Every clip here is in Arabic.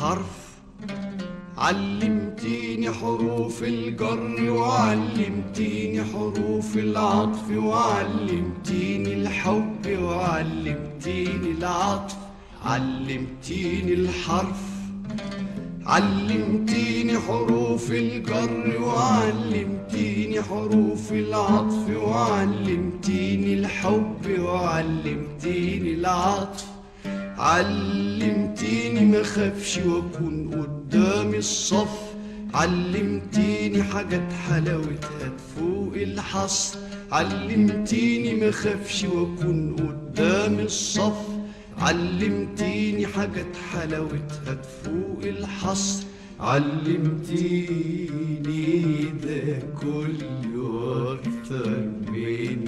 الحرف، علمتيني حروف الجر وعلمتيني حروف العطف، وعلمتيني الحب وعلمتيني العطف. علمتيني الحرف، علمتيني حروف الجر وعلمتيني حروف العطف، وعلمتيني الحب وعلمتيني العطف. علمتيني ما خافش واكون قدام الصف، علمتيني حاجات حلاوتها تفوق الحصر. علمتيني ما خافش واكون قدام الصف، علمتيني حاجات حلاوتها تفوق الحصر. علمتيني ده كله واكتر من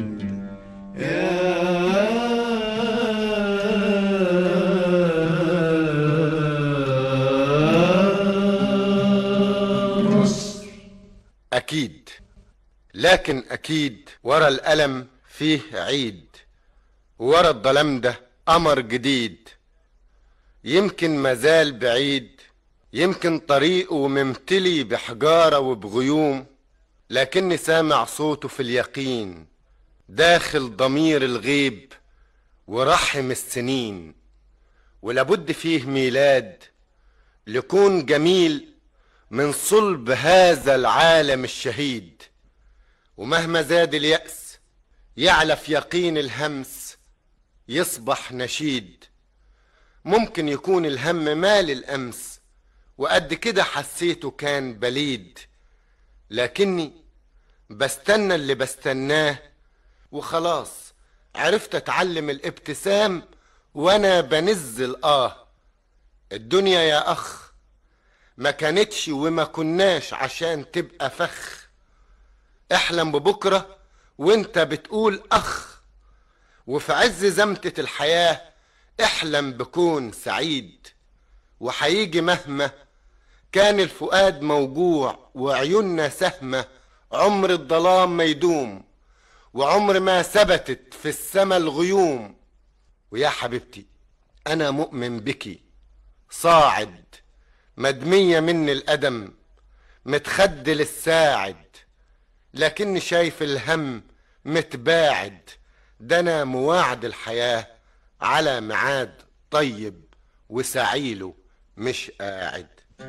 مصر. أكيد، لكن أكيد ورا الألم فيه عيد، ورا الظلام ده قمر جديد. يمكن مازال بعيد، يمكن طريقه ممتلي بحجارة وبغيوم، لكني سامع صوته في اليقين داخل ضمير الغيب ورحم السنين. ولابد فيه ميلاد لكون جميل من صلب هذا العالم الشهيد. ومهما زاد اليأس يعلى في يقين الهمس يصبح نشيد. ممكن يكون الهم مال الأمس وقد كده حسيته كان بليد، لكني بستنى اللي بستناه وخلاص عرفت اتعلم الابتسام وانا بنزل الدنيا يا اخ ما كانتش وما كناش عشان تبقى فخ. احلم ببكرة وانت بتقول اخ، وفي عز زمتة الحياة احلم بكون سعيد. وحيجي مهما كان الفؤاد موجوع وعيوننا سهمة، عمر الظلام ما يدوم وعمر ما ثبتت في السما الغيوم. ويا حبيبتي انا مؤمن بكي صاعد، مدمية مني القدم متخدل الساعد، لكني شايف الهم متباعد. ده انا مواعد الحياة على ميعاد طيب وسعيله مش قاعد.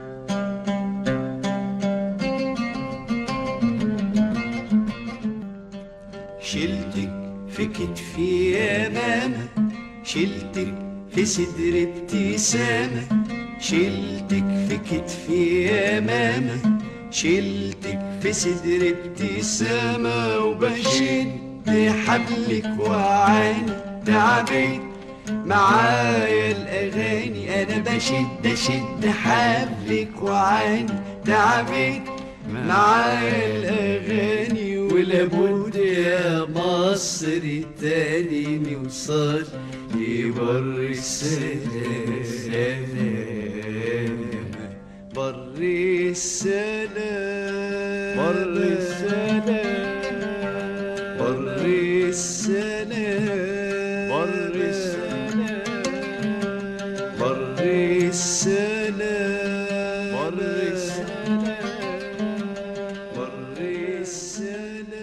شلتك في كتفي يا ماما، شلتك في صدر ابتسامة، شلتك في كتفي يا ماما، شلتك في صدر ابتسامة. وبشد حبلك وعاني تعبت معايا الأغاني، أنا بشد حبلك وعاني تعبت معايا الأغاني. ولابد يا مصر تاني نوصل لبر السلام، بر السلام، بر السلام، بر السلام، بر السلام، بر السلام، بر السلام، بر السلام.